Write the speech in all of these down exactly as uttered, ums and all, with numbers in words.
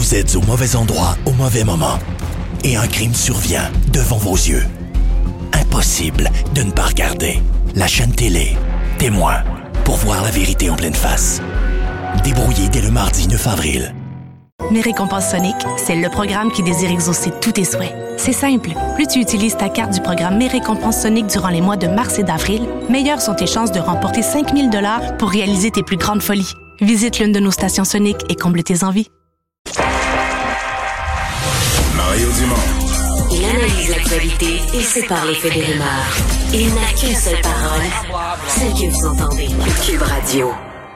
Vous êtes au mauvais endroit au mauvais moment. Et un crime survient devant vos yeux. Impossible de ne pas regarder. La chaîne télé, Témoin, pour voir la vérité en pleine face. Débrouillé dès le mardi neuf avril. Mes récompenses Sonic, c'est le programme qui désire exaucer tous tes souhaits. C'est simple. Plus tu utilises ta carte du programme Mes récompenses Sonic durant les mois de mars et d'avril, meilleures sont tes chances de remporter cinq mille dollars pour réaliser tes plus grandes folies. Visite l'une de nos stations Sonic et comble tes envies. Mario Dumont. Il analyse l'actualité et sépare les faits des rumeurs. Il n'a qu'une seule parole, celle que vous entendez. Cube Radio.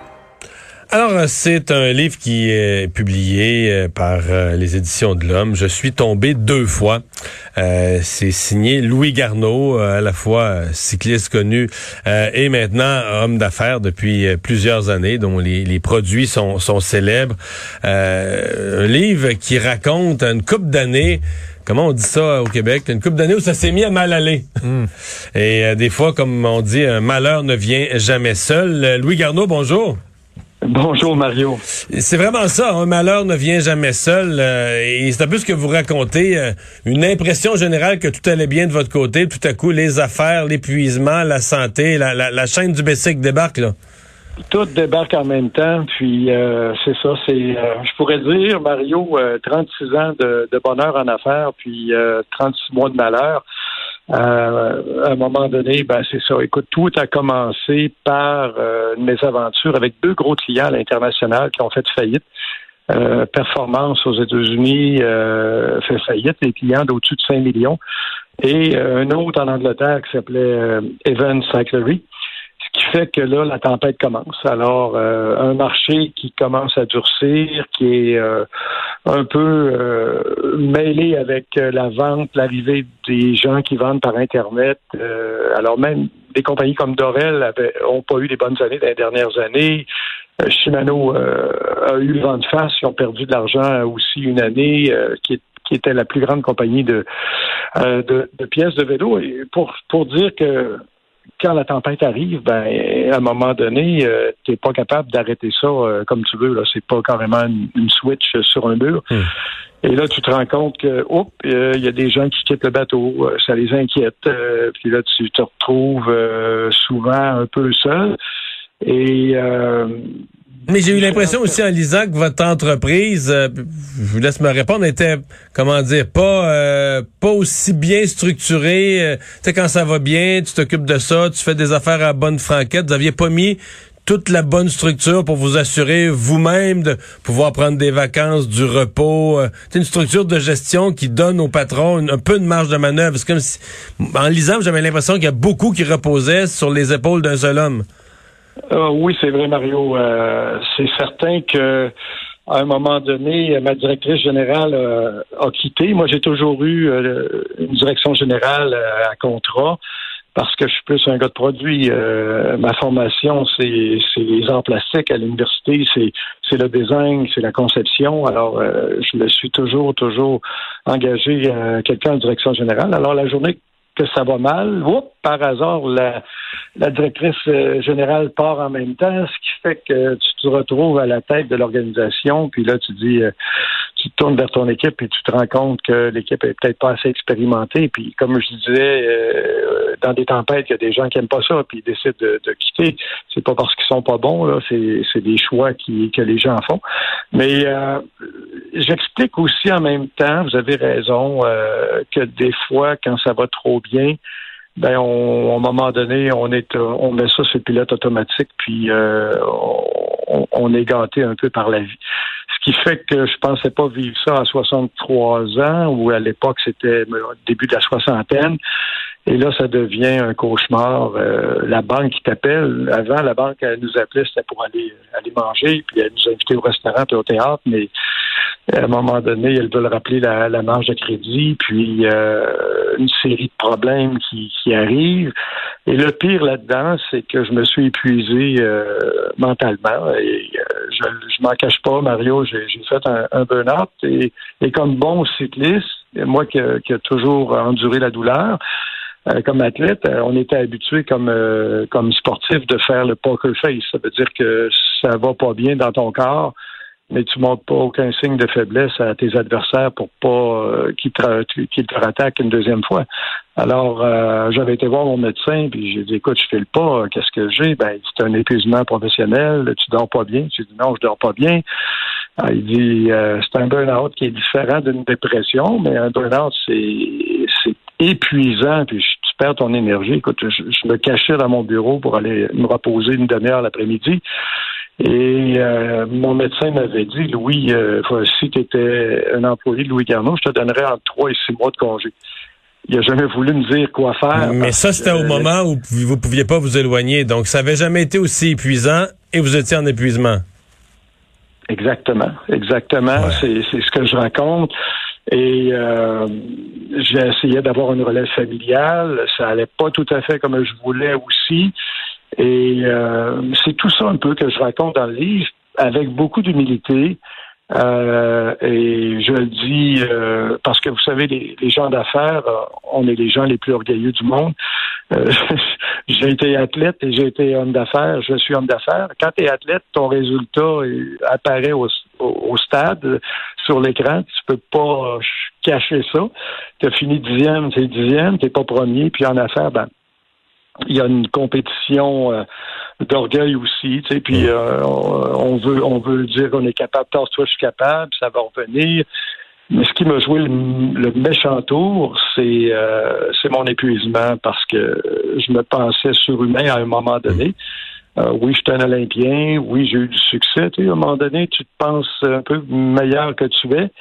Alors, c'est un livre qui est publié par les Éditions de l'Homme. Je suis tombé deux fois. Euh, c'est signé Louis Garneau, à la fois cycliste connu euh, et maintenant homme d'affaires depuis plusieurs années, dont les, les produits sont, sont célèbres. Euh, un livre qui raconte une couple d'années. Comment on dit ça au Québec? Une couple d'années où ça s'est mis à mal aller. Mm. Et euh, des fois, comme on dit, un malheur ne vient jamais seul. Euh, Louis Garneau, bonjour. Bonjour Mario. C'est vraiment ça, un malheur ne vient jamais seul. Euh, et c'est un peu ce que vous racontez, euh, une impression générale que tout allait bien de votre côté. Tout à coup, les affaires, l'épuisement, la santé, la, la, la chaîne du Bessic débarque, là. Tout débarque en même temps, puis euh, c'est ça, c'est, euh, je pourrais dire, Mario, euh, trente-six ans de, de bonheur en affaires, puis euh, trente-six mois de malheur. Euh, à un moment donné, ben c'est ça. Écoute, tout a commencé par euh, une mésaventure avec deux gros clients à l'international qui ont fait faillite. Euh, Performance aux États-Unis euh, fait faillite, les clients d'au-dessus de cinq millions. Et euh, un autre en Angleterre qui s'appelait euh, Evans Cyclery. Ce qui fait que là, la tempête commence. Alors, euh, un marché qui commence à durcir, qui est euh, un peu euh, mêlé avec euh, la vente, l'arrivée des gens qui vendent par Internet. Euh, alors même des compagnies comme Dorel avaient, ont pas eu des bonnes années dans les dernières années. Euh, Shimano euh, a eu le vent de face. Ils ont perdu de l'argent aussi une année, euh, qui est qui était la plus grande compagnie de, euh, de, de pièces de vélo. Et pour, pour dire que quand la tempête arrive, ben à un moment donné, euh, t'es pas capable d'arrêter ça euh, comme tu veux. Là, c'est pas carrément une, une switch sur un mur. Mmh. Et là, tu te rends compte que, oups, il euh, y a des gens qui quittent le bateau, euh, ça les inquiète. Euh, puis là, tu te retrouves euh, souvent un peu seul. Et euh, mais j'ai eu l'impression aussi en lisant que votre entreprise, euh, je vous laisse me répondre, était, comment dire, pas euh, pas aussi bien structurée. Euh, tu sais, quand ça va bien, tu t'occupes de ça, tu fais des affaires à bonne franquette. Vous aviez pas mis toute la bonne structure pour vous assurer vous-même de pouvoir prendre des vacances, du repos. Euh, c'est une structure de gestion qui donne au patron un, un peu de marge de manœuvre. C'est comme si, en lisant, j'avais l'impression qu'il y a beaucoup qui reposaient sur les épaules d'un seul homme. Euh, oui, c'est vrai, Mario. Euh, c'est certain que à un moment donné, ma directrice générale euh, a quitté. Moi, j'ai toujours eu euh, une direction générale euh, à contrat parce que je suis plus un gars de produit. Euh, ma formation, c'est, c'est les arts plastiques à l'université, c'est, c'est le design, c'est la conception. Alors, euh, je me suis toujours, toujours engagé euh, quelqu'un en direction générale. Alors, la journée que ça va mal, oups, par hasard, la, la directrice euh, générale part en même temps, ce qui fait que tu te retrouves à la tête de l'organisation, puis là, tu dis, euh, tu te tournes vers ton équipe et tu te rends compte que l'équipe est peut-être pas assez expérimentée, puis comme je disais, euh, dans des tempêtes, il y a des gens qui aiment pas ça, puis ils décident de, de quitter. C'est pas parce qu'ils sont pas bons, là, c'est, c'est des choix qui, que les gens font. Mais euh, j'explique aussi en même temps, vous avez raison, euh, que des fois, quand ça va trop bien, ben on, à un moment donné, on est, on met ça sur le pilote automatique, puis euh, on, on est gâté un peu par la vie. Ce qui fait que je pensais pas vivre ça à soixante-trois ans, ou à l'époque c'était au début de la soixantaine. Et là, ça devient un cauchemar. Euh, la banque qui t'appelle, avant, la banque, elle nous appelait, c'était pour aller aller manger, puis elle nous invitait au restaurant puis au théâtre, mais à un moment donné, elle veut rappeler la, la marge de crédit, puis euh, une série de problèmes qui, qui arrivent. Et le pire là-dedans, c'est que je me suis épuisé euh, mentalement. Et euh, je je m'en cache pas, Mario, j'ai, j'ai fait un, un burn-out. Et, et comme bon cycliste, moi qui, qui a toujours enduré la douleur, Euh, comme athlète, euh, on était habitué comme euh, comme sportif de faire le poker face. Ça veut dire que ça va pas bien dans ton corps, mais tu montres pas aucun signe de faiblesse à tes adversaires pour pas euh, qu'ils te, qu'ils te rattaquent une deuxième fois. Alors, euh, j'avais été voir mon médecin, puis j'ai dit, écoute, je file pas, qu'est-ce que j'ai? Ben, c'est un épuisement professionnel, tu dors pas bien. J'ai dit, non, je dors pas bien. Ah, il dit, euh, c'est un burn-out qui est différent d'une dépression, mais un burn-out, c'est, c'est épuisant, puis tu perds ton énergie. Écoute, je, je me cachais dans mon bureau pour aller me reposer une demi-heure l'après-midi. Et euh, mon médecin m'avait dit, Louis, euh, si tu étais un employé de Louis Garneau, je te donnerais entre trois et six mois de congé. Il n'a jamais voulu me dire quoi faire. Mais ça, c'était que, au euh, moment où vous ne pouviez pas vous éloigner. Donc, ça n'avait jamais été aussi épuisant et vous étiez en épuisement. Exactement, exactement. Ouais. C'est, c'est ce que je raconte. Et euh, j'ai essayé d'avoir une relève familiale. Ça allait pas tout à fait comme je voulais aussi. Et euh, c'est tout ça un peu que je raconte dans le livre, avec beaucoup d'humilité. Euh, et je le dis euh, parce que vous savez, les, les gens d'affaires, on est les gens les plus orgueilleux du monde. Euh, j'ai été athlète et j'ai été homme d'affaires. Je suis homme d'affaires. Quand tu es athlète, ton résultat apparaît au, au, au stade, sur l'écran. Tu peux pas cacher ça. Tu as fini dixième, t'es dixième, t'es pas premier. Puis en affaires, ben, il y a une compétition euh, d'orgueil aussi, tu sais, puis euh, on, on veut on veut dire qu'on est capable, toi je suis capable, ça va revenir. Mais ce qui m'a joué le, le méchant tour, c'est euh, c'est mon épuisement parce que je me pensais surhumain à un moment donné. Euh, oui, je suis un Olympien, oui, j'ai eu du succès. Tu sais, à un moment donné, tu te penses un peu meilleur que tu es.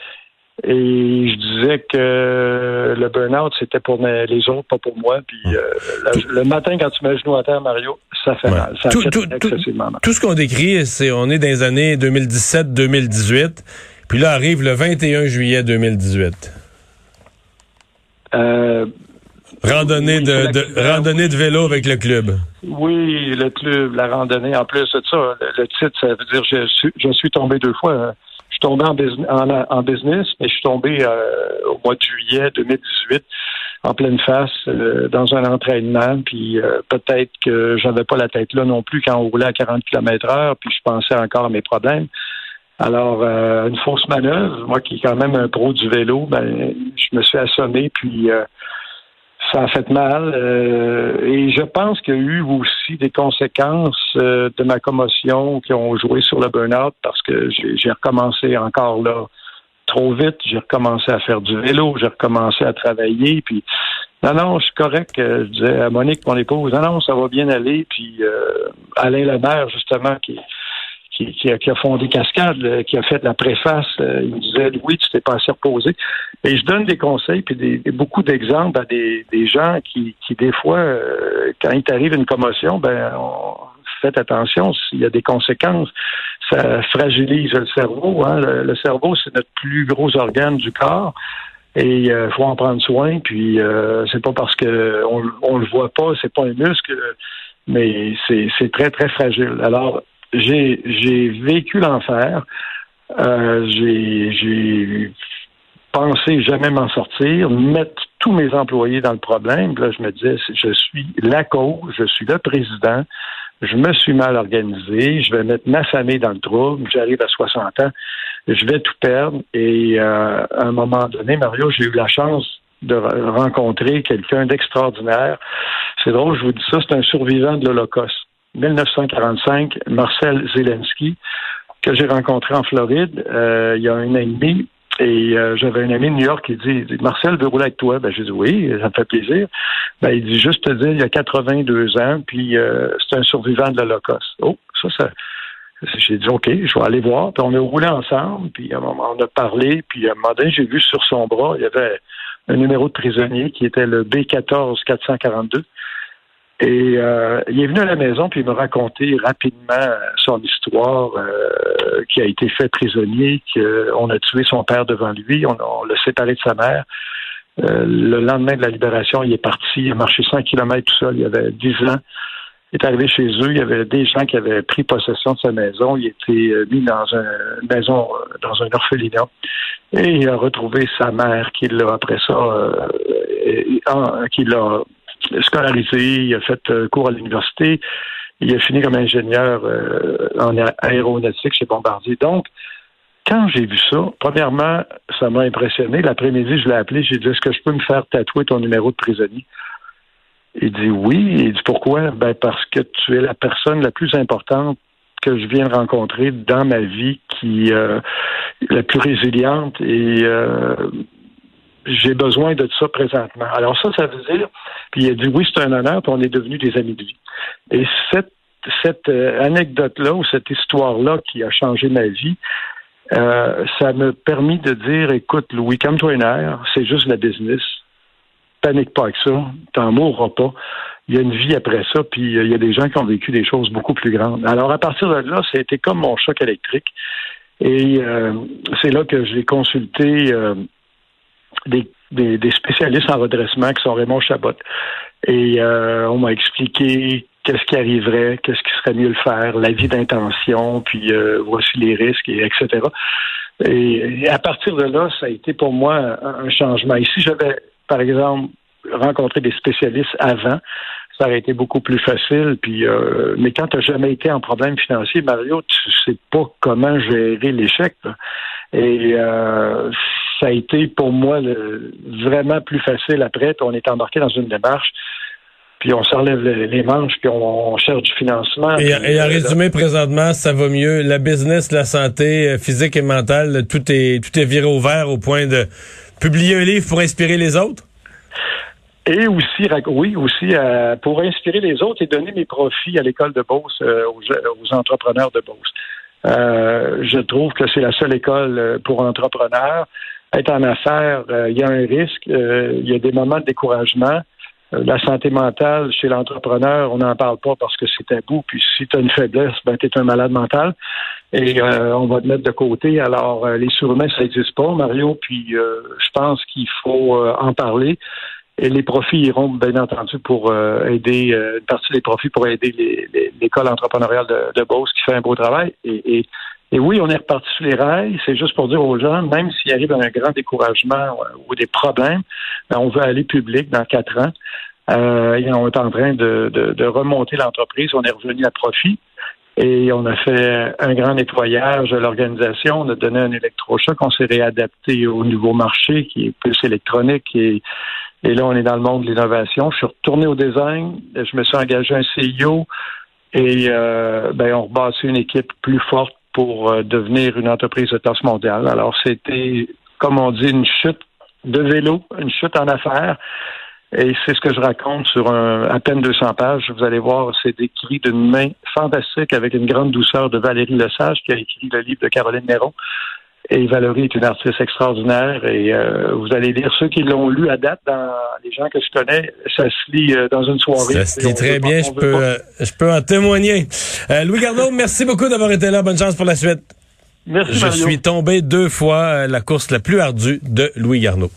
Et je disais que le burn-out, c'était pour les autres, pas pour moi. Puis euh, le, le matin, quand tu mets le genou à terre, Mario, ça fait ouais. mal. Ça tout, fait tout, excessivement mal. Tout ce qu'on décrit, c'est on est dans les années deux mille dix-sept deux mille dix-huit. Puis là arrive le vingt et un juillet deux mille dix-huit. Euh, randonnée, oui, de, de, randonnée de vélo avec le club. Oui, le club, la randonnée. En plus de ça, le, le titre, ça veut dire je suis, je suis tombé deux fois. Hein. Je suis tombé en, business, en, en business, mais je suis tombé euh, au mois de juillet deux mille dix-huit, en pleine face, euh, dans un entraînement. Puis euh, peut-être que j'avais pas la tête là non plus quand on roulait à quarante kilomètres heure, puis je pensais encore à mes problèmes. Alors, euh, une fausse manœuvre, moi qui est quand même un pro du vélo, ben je me suis assommé, puis euh, ça a fait mal. Euh, et je pense qu'il y a eu aussi des conséquences euh, de ma commotion qui ont joué sur le burn-out parce que j'ai, j'ai recommencé encore là trop vite. J'ai recommencé à faire du vélo, j'ai recommencé à travailler. Puis non, non, je suis correct. Je disais à Monique, mon épouse, non, non, ça va bien aller. Puis euh, Alain Lemaire, justement, qui Qui, qui, a, qui a fondé Cascade, là, qui a fait la préface, euh, il me disait « Oui, tu t'es pas assez reposé ». Et je donne des conseils puis des, des, beaucoup d'exemples à des, des gens qui, qui des fois, euh, quand il t'arrive une commotion, ben on, faites attention, s'il y a des conséquences, ça fragilise le cerveau. Hein. Le, le cerveau, c'est notre plus gros organe du corps. Et il euh, faut en prendre soin, puis euh, c'est pas parce que on, on le voit pas, c'est pas un muscle, mais c'est, c'est très, très fragile. Alors, J'ai, j'ai vécu l'enfer. Euh, j'ai, j'ai pensé jamais m'en sortir, mettre tous mes employés dans le problème. Là, je me disais, je suis la cause, je suis le président, je me suis mal organisé, je vais mettre ma famille dans le trouble, j'arrive à soixante ans, je vais tout perdre. Et euh, à un moment donné, Mario, j'ai eu la chance de rencontrer quelqu'un d'extraordinaire. C'est drôle, je vous dis ça, c'est un survivant de l'Holocauste. dix-neuf cent quarante-cinq, Marcel Zelensky, que j'ai rencontré en Floride euh, il y a un an et demi. Et euh, j'avais un ami de New York qui dit, dit « Marcel veut rouler avec toi. » Ben, j'ai dit « Oui, ça me fait plaisir. » Ben, il dit « Juste te dire, il y a quatre-vingt-deux ans, puis euh, c'est un survivant de l'Holocauste. » Oh, ça, ça... J'ai dit « OK, je vais aller voir. » Puis on a roulé ensemble, puis on a parlé, puis à un moment donné, j'ai vu sur son bras, il y avait un numéro de prisonnier qui était le B quatorze quatre cent quarante-deux. Et euh, il est venu à la maison puis il m'a raconté rapidement son histoire, euh, qui a été fait prisonnier, qu'on a tué son père devant lui, on, on l'a séparé de sa mère. Euh, le lendemain de la libération, il est parti, il a marché cent kilomètres tout seul, il avait dix ans. Il est arrivé chez eux, il y avait des gens qui avaient pris possession de sa maison, il a été mis dans une maison, dans un orphelinat. Et il a retrouvé sa mère qui l'a, après ça, euh, en, qui l'a scolarisé, il a fait euh, cours à l'université, il a fini comme ingénieur euh, en aéronautique chez Bombardier. Donc, quand j'ai vu ça, premièrement, ça m'a impressionné. L'après-midi, je l'ai appelé, j'ai dit, est-ce que je peux me faire tatouer ton numéro de prisonnier? Il dit oui. Il dit pourquoi? Ben parce que tu es la personne la plus importante que je viens de rencontrer dans ma vie, qui euh, est la plus résiliente, et euh, j'ai besoin de ça présentement. Alors ça, ça veut dire, puis il a dit oui, c'est un honneur, puis on est devenus des amis de vie. Et cette, cette euh, anecdote-là, ou cette histoire-là qui a changé ma vie, euh, ça m'a permis de dire, écoute, Louis, calme-toi une heure, c'est juste la business. Panique pas avec ça, t'en mourras pas. Il y a une vie après ça, puis il y a des gens qui ont vécu des choses beaucoup plus grandes. Alors, à partir de là, ça a été comme mon choc électrique. Et euh, c'est là que j'ai consulté euh, des, des, des spécialistes en redressement qui sont Raymond Chabot. Et euh, on m'a expliqué qu'est-ce qui arriverait, qu'est-ce qui serait mieux le faire, l'avis d'intention, puis euh, voici les risques, et etc. Et, et à partir de là, ça a été pour moi un, un changement. Ici, j'avais, par exemple, rencontré des spécialistes avant, ça aurait été beaucoup plus facile. Puis, euh, mais quand tu n'as jamais été en problème financier, Mario, tu sais pas comment gérer l'échec. Là. Et euh, ça a été pour moi le, vraiment plus facile après. On est embarqué dans une démarche, puis on s'enlève les, les manches, puis on, on cherche du financement. Et, puis, et en euh, résumé, là, présentement, ça va mieux. La business, la santé physique et mentale, tout est tout est viré au vert au point de publier un livre pour inspirer les autres? Et aussi, oui, aussi euh, pour inspirer les autres et donner mes profits à l'école de Beauce euh, aux, aux entrepreneurs de Beauce. Euh, je trouve que c'est la seule école pour entrepreneurs. Être en affaires, il euh, y a un risque, il euh, y a des moments de découragement. Euh, la santé mentale chez l'entrepreneur, on n'en parle pas parce que c'est tabou. Puis si tu as une faiblesse, ben tu es un malade mental. Et euh, on va te mettre de côté. Alors, euh, les surhumains, ça n'existe pas, Mario. Puis euh, je pense qu'il faut euh, en parler. Et les profits iront, bien entendu, pour euh, aider, euh, une partie des profits pour aider les, les, l'école entrepreneuriale de, de Beauce qui fait un beau travail. Et, et, et oui, on est reparti sur les rails. C'est juste pour dire aux gens, même s'il arrive un grand découragement ou des problèmes, ben, on veut aller public dans quatre ans. Euh, et on est en train de, de, de remonter l'entreprise. On est revenu à profit. Et on a fait un grand nettoyage de l'organisation. On a donné un électrochoc. On s'est réadapté au nouveau marché qui est plus électronique. Et, et là, on est dans le monde de l'innovation. Je suis retourné au design. Je me suis engagé un C E O. Et euh, ben, on rebâtit une équipe plus forte pour euh, devenir une entreprise de classe mondiale. Alors, c'était, comme on dit, une chute de vélo, une chute en affaires. Et c'est ce que je raconte sur un, à peine deux cents pages. Vous allez voir, c'est décrit d'une main fantastique avec une grande douceur de Valérie Lesage qui a écrit le livre de Caroline Néron. Et Valérie est une artiste extraordinaire. Et euh, vous allez lire ceux qui l'ont lu à date, dans les gens que je connais, ça se lit euh, dans une soirée. Ça se lit très bien, pas, je, peux, euh, je peux en témoigner. Euh, Louis Garneau, merci beaucoup d'avoir été là. Bonne chance pour la suite. Merci, Je Mario. suis tombé deux fois, euh, la course la plus ardue de Louis Garneau.